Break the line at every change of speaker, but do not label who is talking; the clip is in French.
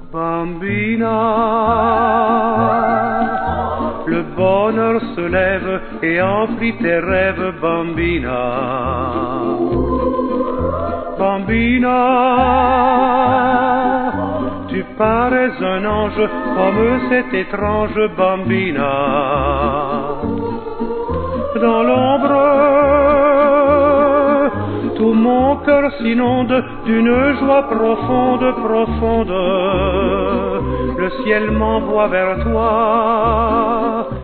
Bambina, le bonheur se lève et emplit tes rêves, Bambina. Bambina, tu parais un ange comme c'est étrange, Bambina. Dans l'ombre, tout mon cœur s'inonde d'une joie profonde, profonde. Le ciel m'envoie vers toi